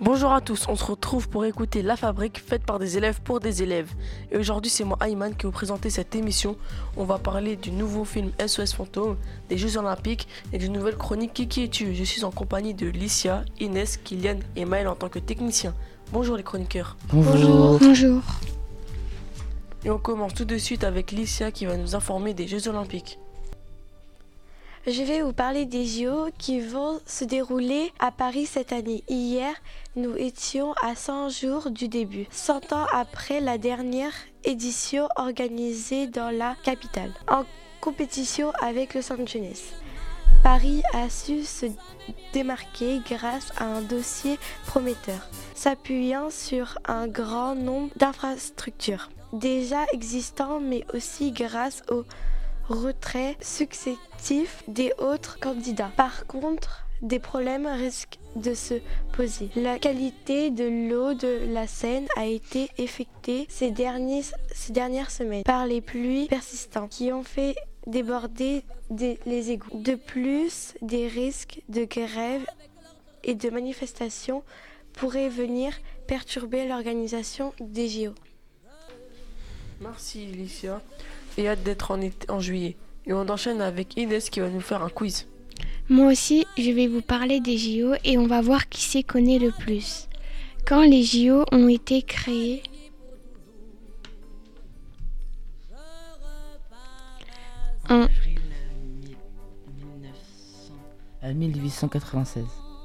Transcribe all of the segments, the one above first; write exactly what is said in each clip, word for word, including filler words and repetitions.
Bonjour à tous, on se retrouve pour écouter La Fabrique faite par des élèves pour des élèves. Et aujourd'hui c'est moi Ayman qui vais vous présenter cette émission. On va parler du nouveau film S O S Fantôme, des Jeux Olympiques et d'une nouvelle chronique Qui qui es-tu. Je suis en compagnie de Licia, Inès, Kylian et Maël en tant que technicien. Bonjour les chroniqueurs. Bonjour. Bonjour. Et on commence tout de suite avec Licia qui va nous informer des Jeux Olympiques. Je vais vous parler des J O qui vont se dérouler à Paris cette année. Hier, nous étions à cent jours du début, cent ans après la dernière édition organisée dans la capitale, en compétition avec Los Angeles. Paris a su se démarquer grâce à un dossier prometteur, s'appuyant sur un grand nombre d'infrastructures déjà existants, mais aussi grâce au retrait successif des autres candidats. Par contre, des problèmes risquent de se poser. La qualité de l'eau de la Seine a été affectée ces, derniers, ces dernières semaines par les pluies persistantes qui ont fait déborder des, les égouts. De plus, des risques de grève et de manifestations pourraient venir perturber l'organisation des J O. Merci Licia. Et hâte d'être en, été, en juillet. Et on enchaîne avec Inès qui va nous faire un quiz. Moi aussi, je vais vous parler des J O et on va voir qui s'y connaît le plus. Quand les J O ont été créés, en mille huit cent quatre-vingt-seize.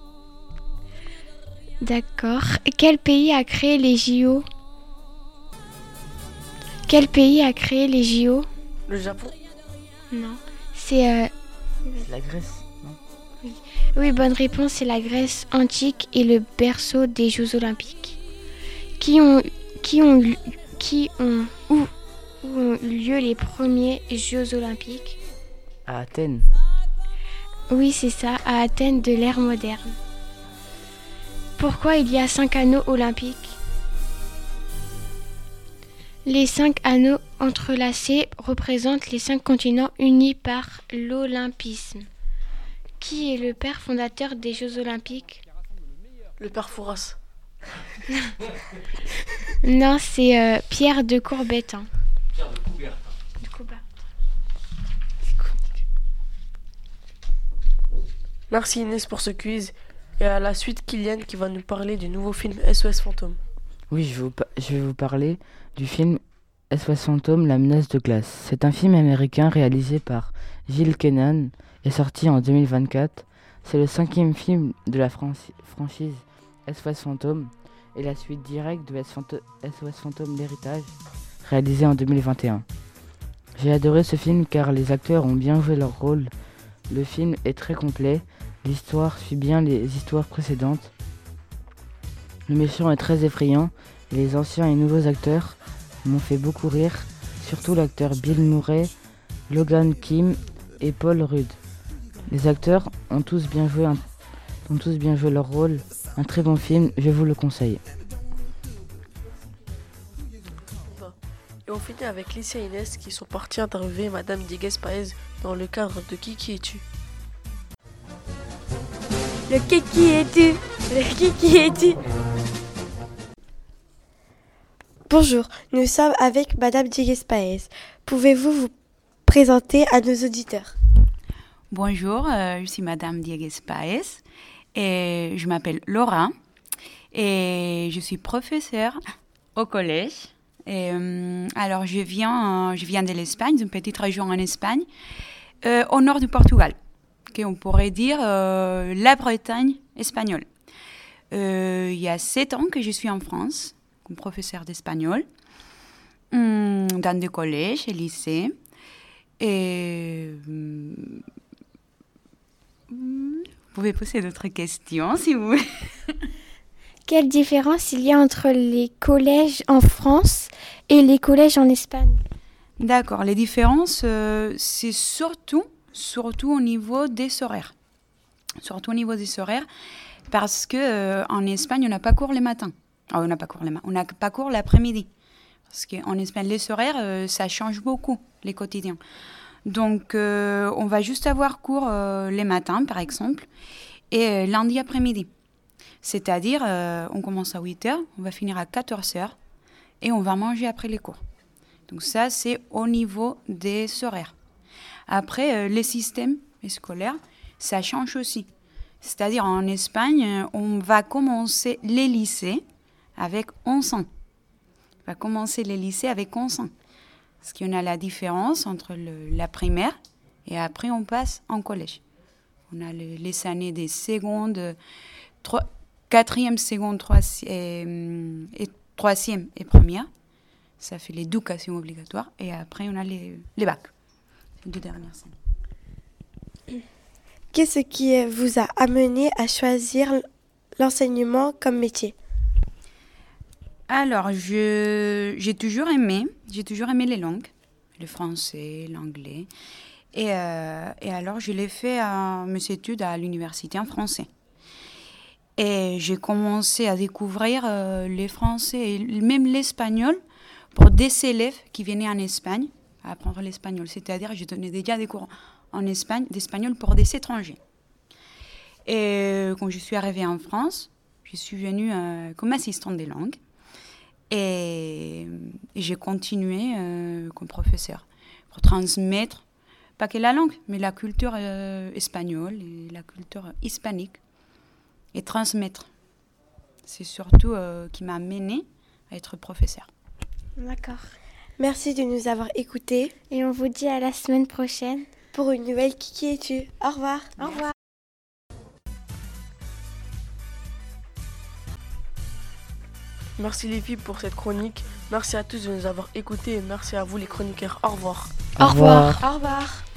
D'accord. Quel pays a créé les J O ? Quel pays a créé les J O ? Le Japon. Non. C'est... Euh... C'est la Grèce, non ? Oui. Oui, bonne réponse, c'est la Grèce antique et le berceau des Jeux Olympiques. Qui ont, qui ont, qui ont, où, où ont eu lieu les premiers Jeux Olympiques ? À Athènes. Oui, c'est ça, à Athènes de l'ère moderne. Pourquoi il y a cinq anneaux olympiques ? Les cinq anneaux entrelacés représentent les cinq continents unis par l'olympisme. Qui est le père fondateur des Jeux Olympiques ? Le père Fouras. Non, c'est euh, Pierre de Coubertin. Pierre de Coubertin. De Coubertin. Merci Inès pour ce quiz. Et à la suite, Kylian qui va nous parler du nouveau film S O S Fantôme. Oui, je, vous, je vais vous parler du film S O S Fantôme, la menace de glace. C'est un film américain réalisé par Gilles Kennan et sorti en deux mille vingt-quatre. C'est le cinquième film de la franchi- franchise S O S Fantôme et la suite directe de S O S Fantôme l'héritage, réalisé en deux mille vingt et un. J'ai adoré ce film car les acteurs ont bien joué leur rôle. Le film est très complet, l'histoire suit bien les histoires précédentes. Le méchant est très effrayant et les anciens et nouveaux acteurs m'ont fait beaucoup rire, surtout l'acteur Bill Murray, Logan Kim et Paul Rudd. Les acteurs ont tous bien joué, un, ont tous bien joué leur rôle. Un très bon film, je vous le conseille. Et on finit avec Licia et Inès qui sont partis interviewer Madame Diegues-Paez dans le cadre de Qui qui es-tu ? Le qui qui es-tu ? Le qui qui es-tu ? Bonjour, nous sommes avec Madame Diegues-Paez. Pouvez-vous vous présenter à nos auditeurs ? Bonjour, euh, je suis Madame Diegues-Paez et je m'appelle Laura et je suis professeure au collège. Et, euh, alors, je viens, euh, je viens de l'Espagne, d'une petite région en Espagne, euh, au nord du Portugal, qu'on pourrait dire euh, la Bretagne espagnole. Euh, il y a sept ans que je suis en France comme professeur d'espagnol, hum, dans des collèges et lycées. Et hum, vous pouvez poser d'autres questions si vous voulez. Quelle différence il y a entre les collèges en France et les collèges en Espagne ? D'accord, les différences, euh, c'est surtout, surtout au niveau des horaires. Surtout au niveau des horaires, parce qu'en euh, Espagne, on n'a pas cours le matin. Oh, on n'a pas cours le matin, on n'a pas cours l'après-midi. Parce qu'en Espagne, les horaires, euh, ça change beaucoup, les quotidiens. Donc, euh, on va juste avoir cours euh, les matins, par exemple, et euh, lundi après-midi. C'est-à-dire, euh, on commence à huit heures, on va finir à quatorze heures et on va manger après les cours. Donc ça, c'est au niveau des horaires. Après, euh, les systèmes scolaires, ça change aussi. C'est-à-dire, en Espagne, on va commencer les lycées avec onze ans. On va commencer les lycées avec onze ans. Parce qu'il y en a la différence entre le, la primaire et après, on passe en collège. On a le, les années des secondes, trois, quatrième, seconde, troisième et, et troisième et première. Ça fait l'éducation obligatoire. Et après, on a les, les bacs. Les deux dernières années. Qu'est-ce qui vous a amené à choisir l'enseignement comme métier? Alors, je, j'ai toujours aimé, j'ai toujours aimé les langues, le français, l'anglais. Et, euh, et alors, je l'ai fait à mes études à l'université en français. Et j'ai commencé à découvrir euh, les français et même l'espagnol pour des élèves qui venaient en Espagne à apprendre l'espagnol. C'est-à-dire, je donnais déjà des cours en Espagne, d'espagnol pour des étrangers. Et quand je suis arrivée en France, je suis venue euh, comme assistante des langues et, et j'ai continué euh, comme professeur pour transmettre, pas que la langue, mais la culture euh, espagnole et la culture hispanique et transmettre. C'est surtout euh, qui m'a menée à être professeur. D'accord. Merci de nous avoir écoutés. Et on vous dit à la semaine prochaine. Pour une nouvelle Qui es-tu? Au revoir. Au revoir. Merci les filles pour cette chronique. Merci à tous de nous avoir écoutés et merci à vous les chroniqueurs. Au revoir. Au revoir. Au revoir.